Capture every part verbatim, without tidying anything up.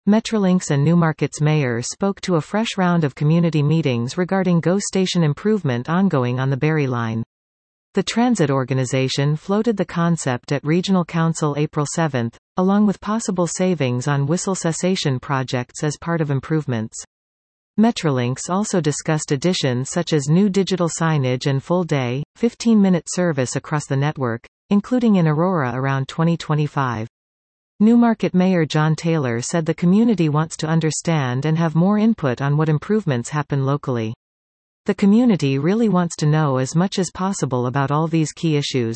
Metrolinx and Newmarket's mayor spoke to a fresh round of community meetings regarding GO station improvement ongoing on the Barrie line. The transit organization floated the concept at Regional Council April seventh, along with possible savings on whistle cessation projects as part of improvements. Metrolinx also discussed additions such as new digital signage and full-day, fifteen-minute service across the network, including in Aurora around twenty twenty-five. Newmarket Mayor John Taylor said the community wants to understand and have more input on what improvements happen locally. The community really wants to know as much as possible about all these key issues.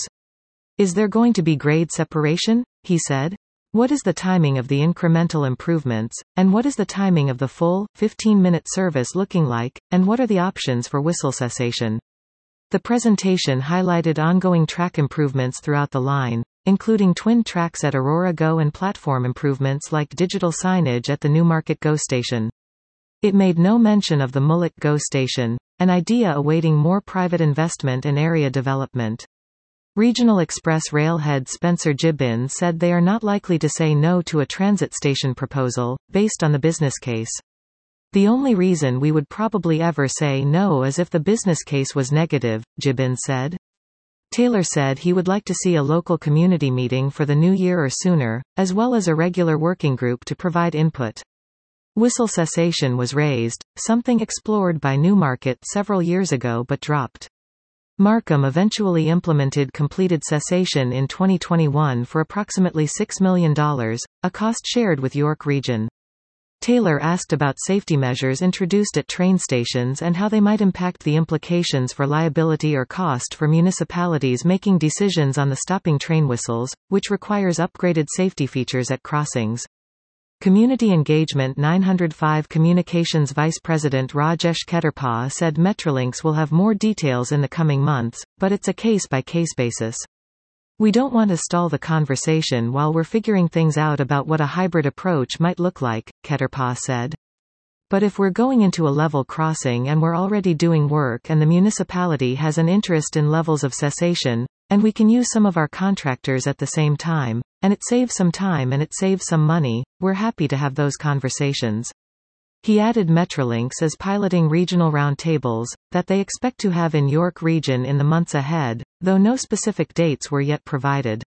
Is there going to be grade separation? He said. What is the timing of the incremental improvements, and what is the timing of the full, fifteen-minute service looking like, and what are the options for whistle cessation? The presentation highlighted ongoing track improvements throughout the line, including twin tracks at Aurora GO and platform improvements like digital signage at the Newmarket GO station. It made no mention of the Mullet GO station, an idea awaiting more private investment and area development. Regional Express rail head Spencer Gibbons said they are not likely to say no to a transit station proposal, based on the business case. The only reason we would probably ever say no is if the business case was negative, Gibbons said. Taylor said he would like to see a local community meeting for the new year or sooner, as well as a regular working group to provide input. Whistle cessation was raised, something explored by Newmarket several years ago but dropped. Markham eventually implemented completed cessation in twenty twenty-one for approximately six million dollars, a cost shared with York Region. Taylor asked about safety measures introduced at train stations and how they might impact the implications for liability or cost for municipalities making decisions on the stopping train whistles, which requires upgraded safety features at crossings. Community Engagement nine oh five Communications Vice President Rajesh Keterpah said Metrolinx will have more details in the coming months, but it's a case-by-case basis. We don't want to stall the conversation while we're figuring things out about what a hybrid approach might look like, Keterpah said. But if we're going into a level crossing and we're already doing work and the municipality has an interest in levels of cessation, and we can use some of our contractors at the same time, and it saves some time and it saves some money, we're happy to have those conversations. He added Metrolinx is piloting regional roundtables, that they expect to have in York Region in the months ahead, though no specific dates were yet provided.